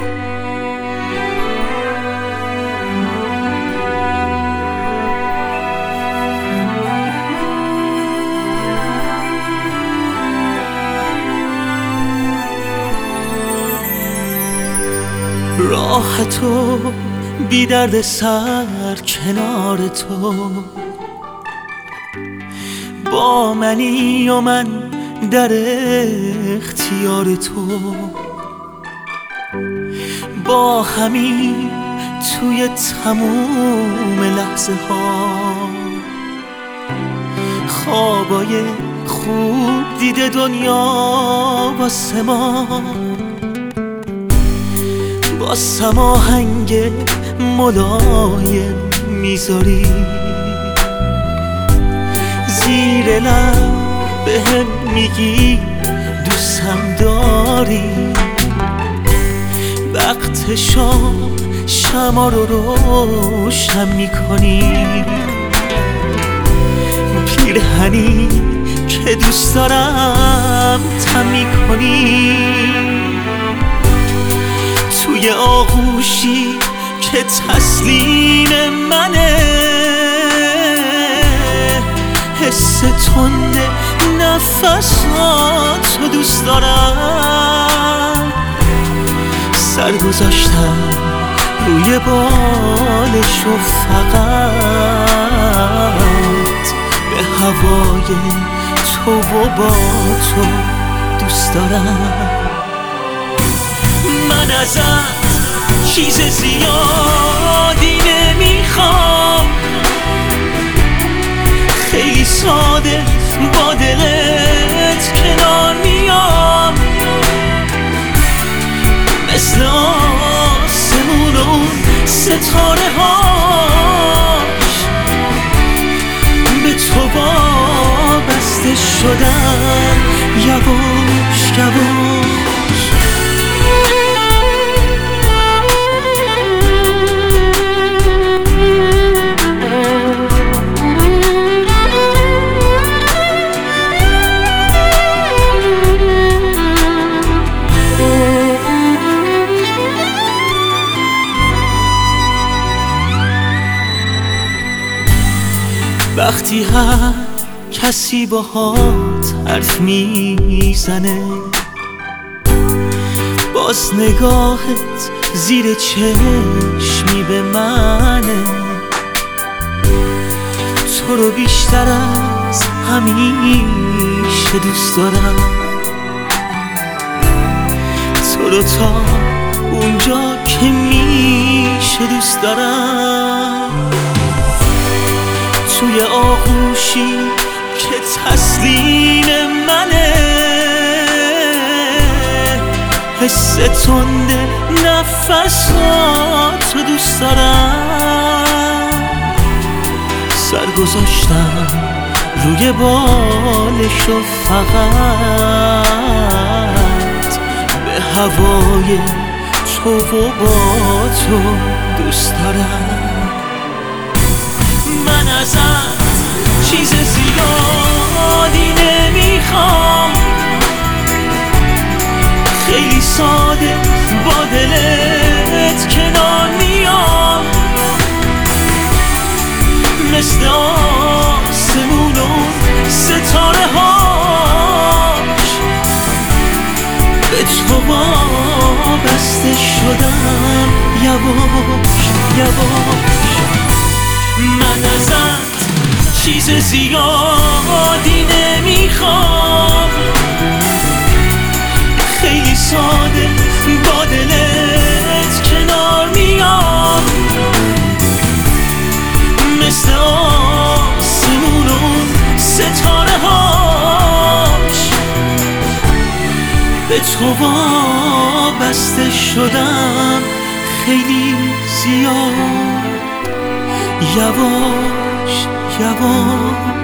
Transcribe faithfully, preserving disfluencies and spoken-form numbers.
راه تو بی درد سر کنار تو با منی و من در اختیار تو با همین توی تموم لحظه ها خوابای خوب دیده دنیا واسه ما با سماهنگ ملایم میذاری زیر لب بهم میگی دوستم داری وقت شام شمع رو روشن میکنی پیرهنی که دوست دارم تن میکنی توی آغوشی که تسلیم منه حس تند نفساتو دوست دارم سر گذاشتم روی بالش و فقط به هوای تو و با تو دوست دارم من ازت چیز زیادی نمیخوام خیلی ساده با دلت کنار میام مثل آسمون و ستاره هاش به تو وابسته شدم یواش یواش وقتی هر کسی باهات حرف میزنه باز نگاهت زیر چشمی به منه تو رو بیشتر از همیشه دوست دارم تو رو تا اونجا که میشه دوست دارم توی آغوشی که تسلیم منه حس تند نفساتو دوست دارم سر گذاشتم روی بالش و فقط به هوای تو و با تو دوست دارم من ازت چیز زیادی نمیخوام خیلی ساده با دلت کنار میام مثل آسمون و ستاره هاش به تو وابسته شدم یواش یواش من ازت چیز زیادی نمیخوام خیلی ساده با دلت کنار میام مثل آسمون و ستاره هاش به تو وابسته شدم خیلی زیاد یواش یواش